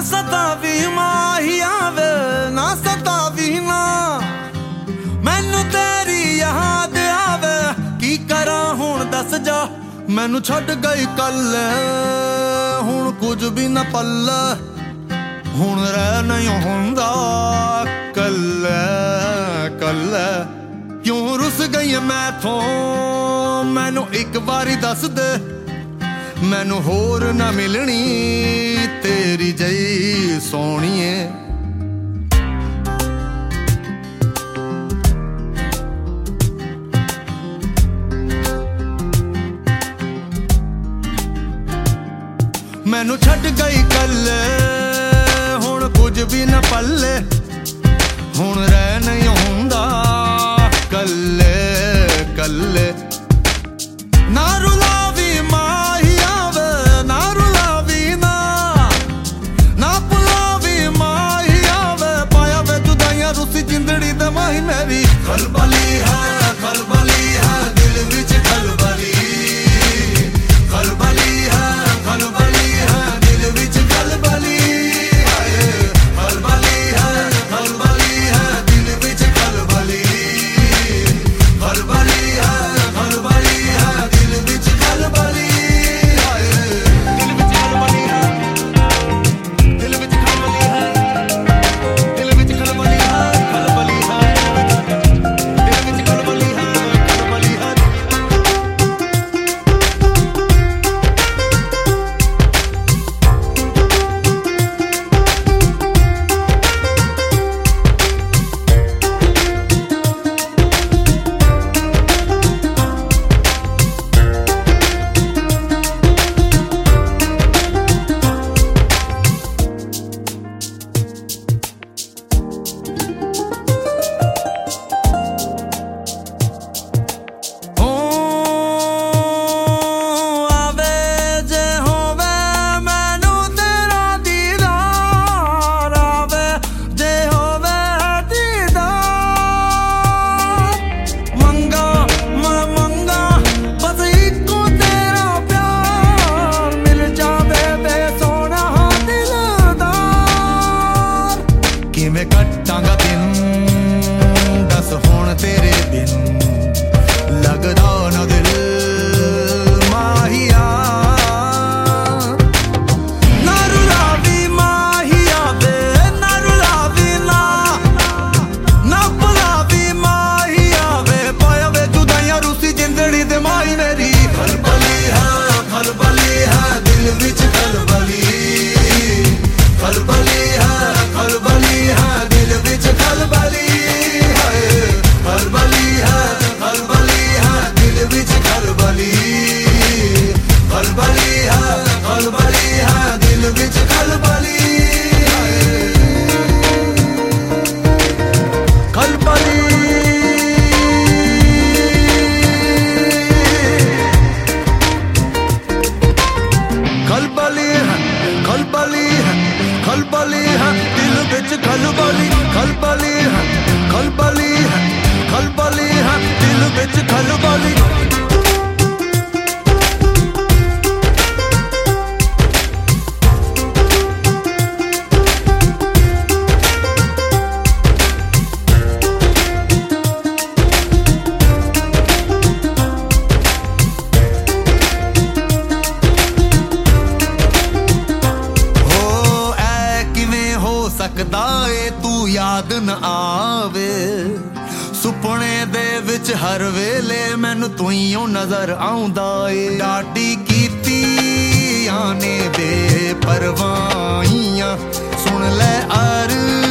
सतावी माही आवे ना सतावी ना, मैनू तेरी याद आवे की करा हुण दस जा। मैनू छड्ड गई कल हुण कुछ भी ना पल्ले, हुण रह नहीं हुंदा कल्ले कल्ले। क्यों रुस गई मैथों मैनू एक बारी दस दे, मैनू होर ना मिलनी तेरी जई सोहणीए। मैनू छड्ड गई कल हुण कुछ भी ना पल्ले, हुण रह नहीं हुंदा कल्ले कल्ले। ना रुलावी माही आवे ना रुलावी ना, ना पुलावी माही आवे पाया वे जुदाइयां रुसी जिंदड़ी दे माही मेरी। खलबली है दिल विच खलबली, खलबली है दिल विच खलबली, खलबली है दिल विच खलबली, खलबली है दिल विच खलबली, दिल विच खलबली है, दिल विच खलबली है, दिल विच खलबली है, खलबली है, दिल विच खलबली है, खलबली है। मैं कट्टांगा दिन दस हुण तेरे बिन, लगदा ना दिल माहिया। ना रुलावी माही आवे ना रुलावी ना, ना बुलावी माही आवे पाया वे जुदाइयां रुसी जिंदड़ी दे माही मेरी। खलबली है दिल विच खलबली, खलबली है दिल विच खलबली, खलबली है दिल विच खलबली, खलबली है दिल विच खलबली, खलबली। खलबली है खलबली है खलबली है दिल विच खलबली, खलबली है खलबली है खलबली है दिल विच खलबली। सकदा ए तू याद न आवे, सुपने दे विच हर वेले मैनू तुइयों नजर आउंदा ए। डाडी कीती आने बेपरवाहियां सुन ले